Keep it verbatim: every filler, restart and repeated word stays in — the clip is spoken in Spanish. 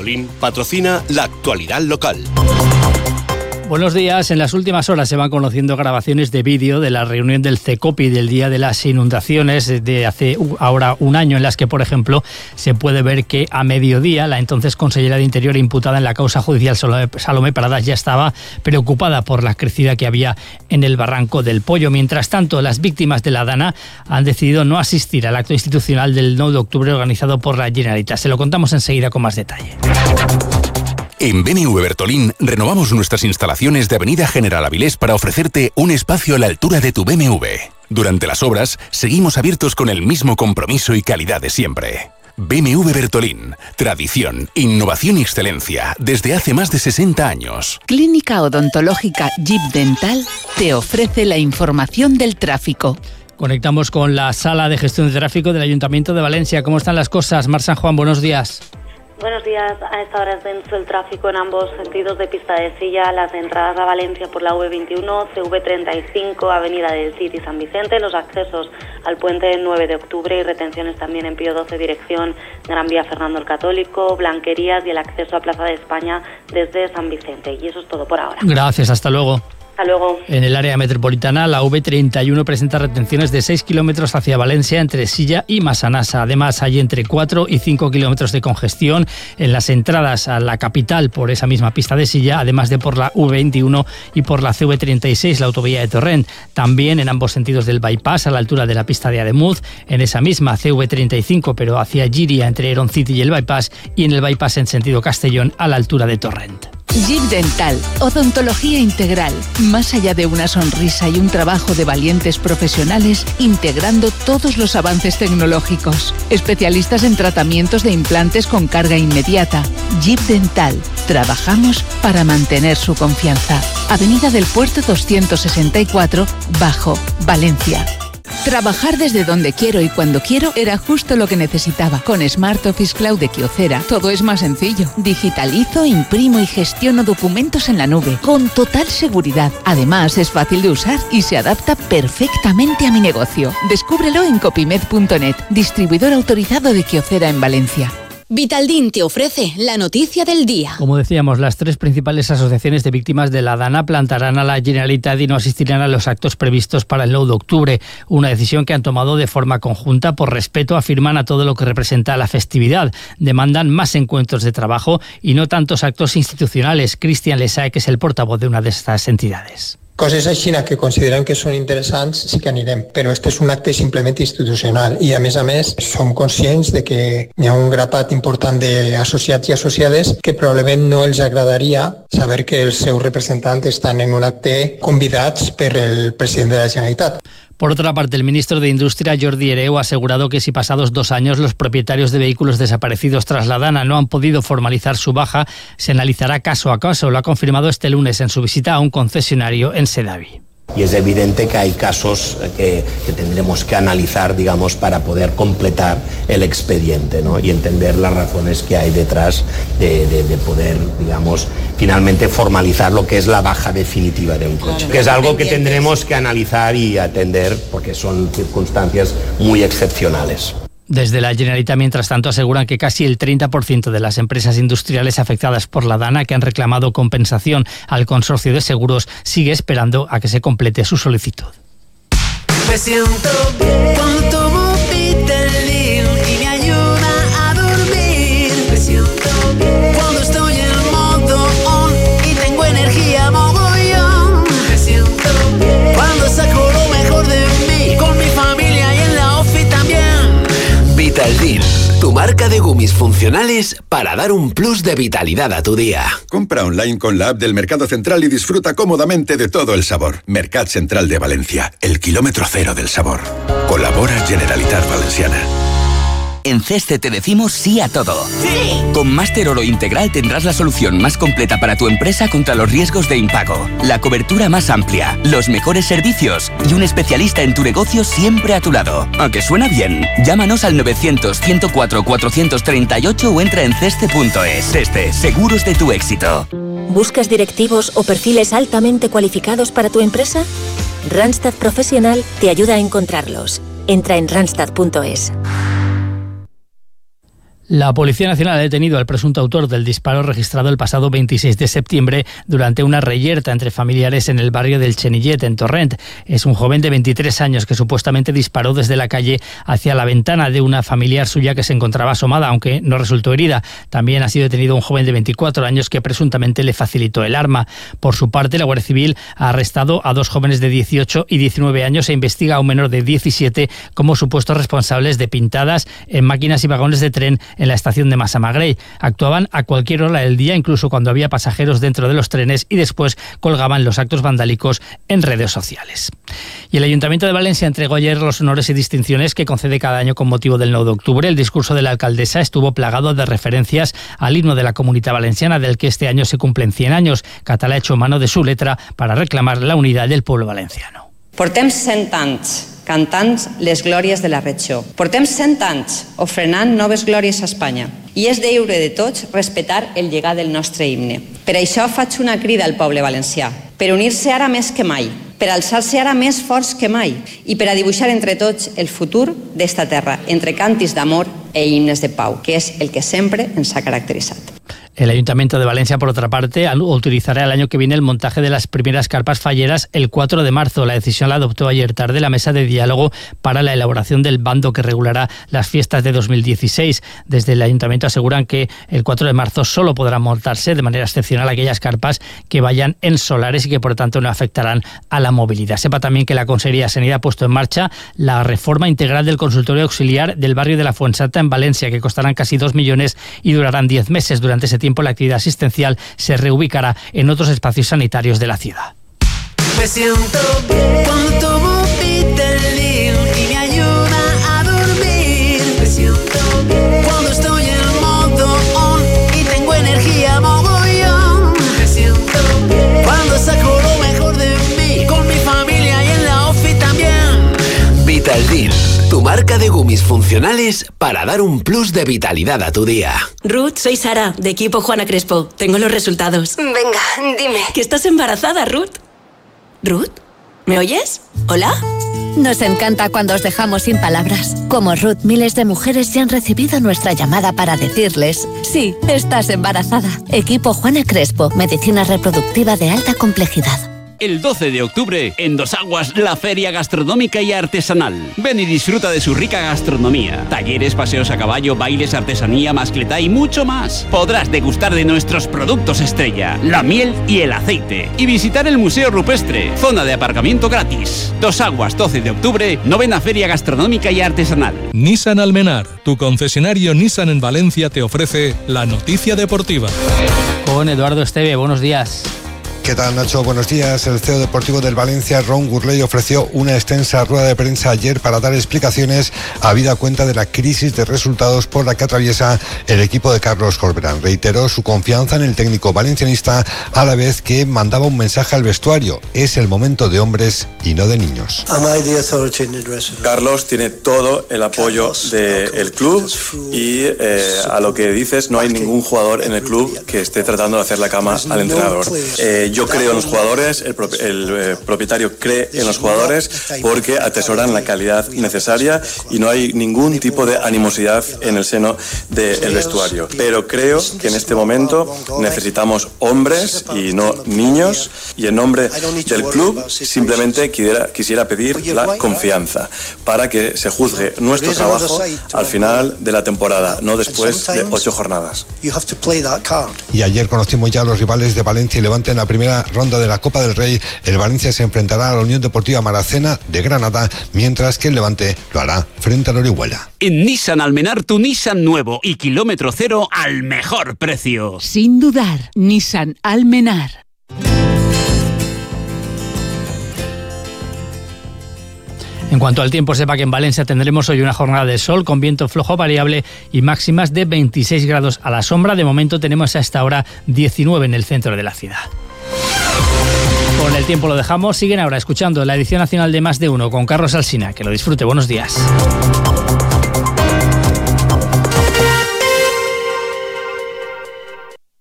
Bertolín patrocina la actualidad local. Buenos días. En las últimas horas se van conociendo grabaciones de vídeo de la reunión del CECOPI del día de las inundaciones de hace ahora un año, en las que, por ejemplo, se puede ver que a mediodía la entonces consellera de Interior imputada en la causa judicial, Salomé Paradas, ya estaba preocupada por la crecida que había en el barranco del Pollo. Mientras tanto, las víctimas de la Dana han decidido no asistir al acto institucional del nueve de octubre organizado por la Generalitat. Se lo contamos enseguida con más detalle. En B M W Bertolín renovamos nuestras instalaciones de Avenida General Avilés para ofrecerte un espacio a la altura de tu B M W. Durante las obras, seguimos abiertos con el mismo compromiso y calidad de siempre. B M W Bertolín. Tradición, innovación y excelencia desde hace más de sesenta años. Clínica Odontológica Jeep Dental te ofrece la información del tráfico. Conectamos con la Sala de Gestión de Tráfico del Ayuntamiento de Valencia. ¿Cómo están las cosas? Mar San Juan, buenos días. Buenos días. A esta hora es denso el tráfico en ambos sentidos de Pista de Silla, las entradas a Valencia por la U veintiuno, C V treinta y cinco, Avenida del Cid y San Vicente, los accesos al puente nueve de octubre y retenciones también en Pío doce, dirección Gran Vía Fernando el Católico, Blanquerías y el acceso a Plaza de España desde San Vicente. Y eso es todo por ahora. Gracias, hasta luego. Hasta luego. En el área metropolitana, la U V treinta y uno presenta retenciones de seis kilómetros hacia Valencia entre Silla y Massanassa. Además, hay entre cuatro y cinco kilómetros de congestión en las entradas a la capital por esa misma pista de Silla, además de por la U veintiuno y por la C V treinta y seis, la autovía de Torrent. También en ambos sentidos del bypass, a la altura de la pista de Ademuz, en esa misma C V treinta y cinco, pero hacia Llíria, entre Heron City y el bypass, y en el bypass en sentido Castellón, a la altura de Torrent. Jeep Dental, odontología integral, más allá de una sonrisa y un trabajo de valientes profesionales, integrando todos los avances tecnológicos. Especialistas en tratamientos de implantes con carga inmediata. Jeep Dental, trabajamos para mantener su confianza. Avenida del Puerto doscientos sesenta y cuatro, Bajo, Valencia. Trabajar desde donde quiero y cuando quiero era justo lo que necesitaba. Con Smart Office Cloud de Kyocera todo es más sencillo. Digitalizo, imprimo y gestiono documentos en la nube con total seguridad. Además, es fácil de usar y se adapta perfectamente a mi negocio. Descúbrelo en Copimed punto net, distribuidor autorizado de Kyocera en Valencia. Vitaldin te ofrece la noticia del día. Como decíamos, las tres principales asociaciones de víctimas de la Dana plantarán a la Generalitat y no asistirán a los actos previstos para el nueve de octubre. Una decisión que han tomado de forma conjunta por respeto, afirman, a todo lo que representa la festividad. Demandan más encuentros de trabajo y no tantos actos institucionales. Cristian Lesae, que es el portavoz de una de estas entidades. Coses així que considerem que són interessants sí que anirem, però este és un acte simplement institucional i a més a més som conscients de que hi ha un grapat important d'associats i associades que probablement no els agradaria saber que els seus representants estan en un acte convidats per el president de la Generalitat. Por otra parte, el ministro de Industria, Jordi Hereu, ha asegurado que si pasados dos años los propietarios de vehículos desaparecidos tras la Dana no han podido formalizar su baja, se analizará caso a caso. Lo ha confirmado este lunes en su visita a un concesionario en Sedaví. Y es evidente que hay casos que, que tendremos que analizar, digamos, para poder completar el expediente, ¿no? Y entender las razones que hay detrás de, de, de poder, digamos, finalmente formalizar lo que es la baja definitiva de un coche. Claro, que es algo que tendremos que analizar y atender porque son circunstancias muy excepcionales. Desde la Generalitat, mientras tanto, aseguran que casi el treinta por ciento de las empresas industriales afectadas por la Dana, que han reclamado compensación al consorcio de seguros, sigue esperando a que se complete su solicitud. Me siento bien cuando tomo Vitaldin y me ayuda a dormir. Me siento bien cuando estoy en modo on y tengo energía mogollón. Me siento bien cuando saco lo mejor de mí con mi familia y en la ofi también. Vitaldin, tu marca de gummies funcionales para dar un plus de vitalidad a tu día. Compra online con la app del Mercado Central y disfruta cómodamente de todo el sabor. Mercat Central de Valencia, el kilómetro cero del sabor. Colabora Generalitat Valenciana. En Ceste te decimos sí a todo. ¡Sí! Con Máster Oro Integral tendrás la solución más completa para tu empresa contra los riesgos de impago, la cobertura más amplia, los mejores servicios y un especialista en tu negocio siempre a tu lado. ¿A que suena bien? Llámanos al novecientos, ciento cuatro, cuatrocientos treinta y ocho o entra en ceste punto es. Ceste, seguros de tu éxito. ¿Buscas directivos o perfiles altamente cualificados para tu empresa? Randstad Profesional te ayuda a encontrarlos. Entra en randstad punto es. La Policía Nacional ha detenido al presunto autor del disparo registrado el pasado veintiséis de septiembre durante una reyerta entre familiares en el barrio del Chenillet, en Torrent. Es un joven de veintitrés años que supuestamente disparó desde la calle hacia la ventana de una familiar suya que se encontraba asomada, aunque no resultó herida. También ha sido detenido un joven de veinticuatro años que presuntamente le facilitó el arma. Por su parte, la Guardia Civil ha arrestado a dos jóvenes de dieciocho y diecinueve años e investiga a un menor de diecisiete como supuestos responsables de pintadas en máquinas y vagones de tren en la estación de Massamagrell. Actuaban a cualquier hora del día, incluso cuando había pasajeros dentro de los trenes, y después colgaban los actos vandálicos en redes sociales. Y el Ayuntamiento de Valencia entregó ayer los honores y distinciones que concede cada año con motivo del nueve de octubre. El discurso de la alcaldesa estuvo plagado de referencias al himno de la Comunitat Valenciana, del que este año se cumplen cien años. Català ha hecho mano de su letra para reclamar la unidad del pueblo valenciano. Portem cent anys cantant les glòries de la regió. Portem cent anys ofrenant noves glòries a Espanya. I és deure de tots respectar el llegat del nostre himne. Per això faig una crida al poble valencià, per unir-se ara més que mai, per alçar-se ara més forts que mai i per a dibuixar entre tots el futur d'esta terra, entre càntics d'amor e himnes de pau, que és el que sempre ens ha caracteritzat. El Ayuntamiento de Valencia, por otra parte, autorizará el año que viene el montaje de las primeras carpas falleras el cuatro de marzo. La decisión la adoptó ayer tarde la mesa de diálogo para la elaboración del bando que regulará las fiestas de dos mil dieciséis. Desde el Ayuntamiento aseguran que el cuatro de marzo solo podrán montarse de manera excepcional aquellas carpas que vayan en solares y que por tanto no afectarán a la movilidad. Sepa también que la Consejería de Sanidad ha puesto en marcha la reforma integral del consultorio auxiliar del barrio de la Fuensanta en Valencia, que costarán casi dos millones y durarán diez meses. Durante ese tiempo la actividad asistencial se reubicará en otros espacios sanitarios de la ciudad. Me siento bien cuando tomo Vitamin y me ayuda a dormir. Me siento bien cuando estoy en modo on y tengo energía mogollón. Me siento bien cuando saco lo mejor de mí con mi familia y en la ofi también. Vitaldin, tu marca de gummies funcionales para dar un plus de vitalidad a tu día. Ruth, soy Sara, de equipo Juana Crespo. Tengo los resultados. Venga, dime. ¿Que estás embarazada, Ruth? ¿Ruth? ¿Me oyes? ¿Hola? Nos encanta cuando os dejamos sin palabras. Como Ruth, miles de mujeres ya han recibido nuestra llamada para decirles: sí, estás embarazada. Equipo Juana Crespo, medicina reproductiva de alta complejidad. El doce de octubre, en Dos Aguas, la Feria Gastronómica y Artesanal. Ven y disfruta de su rica gastronomía. Talleres, paseos a caballo, bailes, artesanía, mascletá y mucho más. Podrás degustar de nuestros productos estrella, la miel y el aceite. Y visitar el Museo Rupestre, zona de aparcamiento gratis. Dos Aguas, doce de octubre, novena Feria Gastronómica y Artesanal. Nissan Almenar, tu concesionario Nissan en Valencia, te ofrece la noticia deportiva. Con Eduardo Esteve, buenos días. ¿Qué tal, Nacho? Buenos días. El C E O deportivo del Valencia, Ron Gurley, ofreció una extensa rueda de prensa ayer para dar explicaciones habida cuenta de la crisis de resultados por la que atraviesa el equipo de Carlos Corberán. Reiteró su confianza en el técnico valencianista a la vez que mandaba un mensaje al vestuario: es el momento de hombres y no de niños. Carlos tiene todo el apoyo del club y eh, a lo que dices, no hay ningún jugador en el club que esté tratando de hacer la cama al entrenador. Eh, Yo creo en los jugadores, el, pro, el eh, propietario cree en los jugadores porque atesoran la calidad necesaria y no hay ningún tipo de animosidad en el seno del vestuario. Pero creo que en este momento necesitamos hombres y no niños, y en nombre del club simplemente quisiera, quisiera pedir la confianza para que se juzgue nuestro trabajo al final de la temporada, no después de ocho jornadas. Y ayer conocimos ya a los rivales de Valencia y Levante en la primera ronda de la Copa del Rey. El Valencia se enfrentará a la Unión Deportiva Maracena de Granada, mientras que el Levante lo hará frente al Orihuela. En Nissan Almenar, tu Nissan nuevo y kilómetro cero al mejor precio. Sin dudar, Nissan Almenar. En cuanto al tiempo, sepa que en Valencia tendremos hoy una jornada de sol con viento flojo variable y máximas de veintiséis grados a la sombra. De momento tenemos a esta hora diecinueve en el centro de la ciudad. Con el tiempo lo dejamos. Siguen ahora escuchando la edición nacional de Más de Uno con Carlos Alsina. Que lo disfrute. Buenos días.